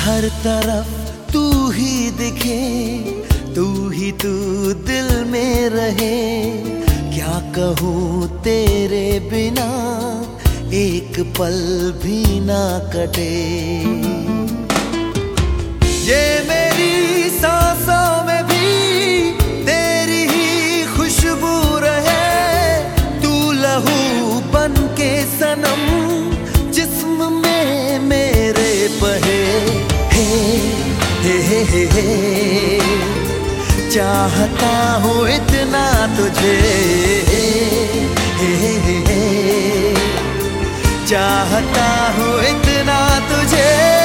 हर तरफ तू ही दिखे, तू ही तू दिल में रहे। क्या कहूँ तेरे बिना एक पल भी ना कटे। ये मेरी सांसों में भी तेरी ही खुशबू रहे। तू लहू बन के सनम जिस्म में मेरे बहे। हे चाहता हूँ इतना तुझे। हे चाहता हूँ इतना तुझे।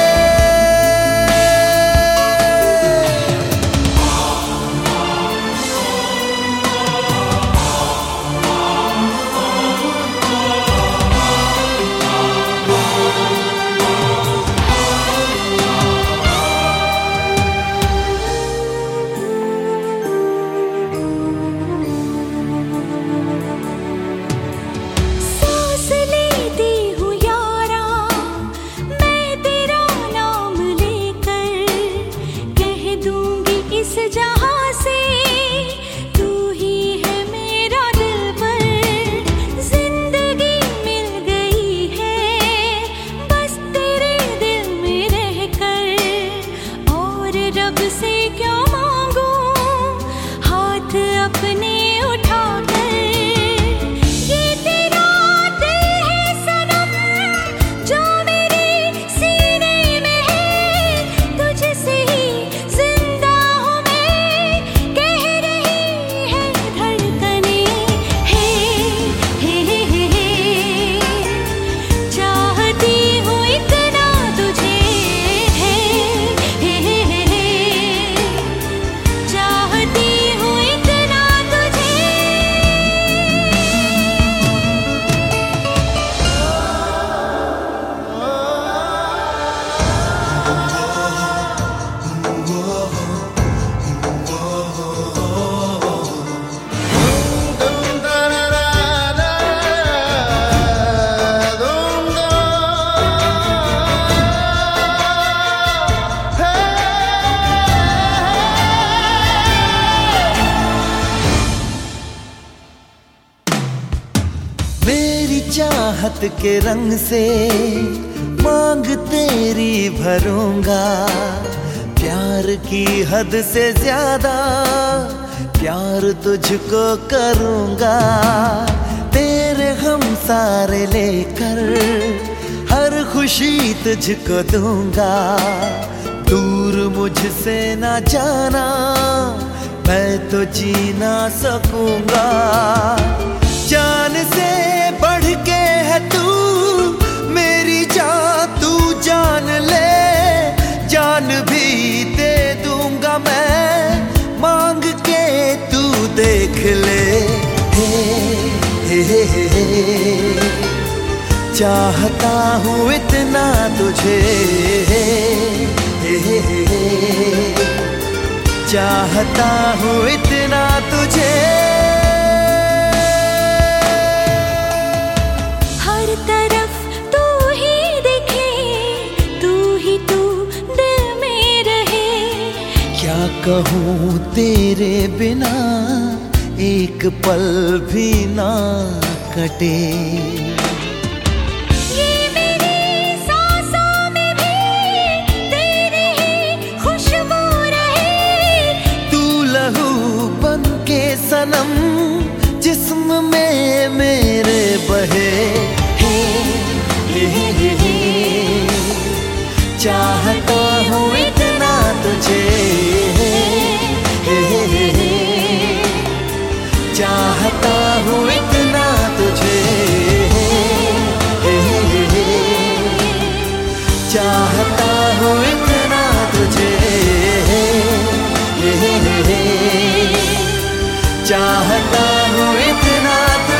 चाहत के रंग से मांग तेरी भरूंगा। प्यार की हद से ज्यादा प्यार तुझको करूंगा। तेरे गम सारे लेकर हर खुशी तुझको दूंगा। दूर मुझसे ना जाना मैं तो जी ना सकूंगा। जान से बढ़ के है तू मेरी जान, तू जान ले। जान भी दे दूंगा मैं मांग के तू देख ले। चाहता हूँ इतना तुझे। चाहता हूँ इतना तुझे। कहूँ तेरे बिना एक पल भी ना कटे। ये मेरी सांसों में भी तेरी ही खुशबू रहे। तू लहू बन के सनम जिस्म में मेरे बहे। चाहता हूँ इतना तुझे। चाहता हूँ इतना तुझे। चाहता हूँ इतना तुझे। चाहता हूँ इतना तुझे।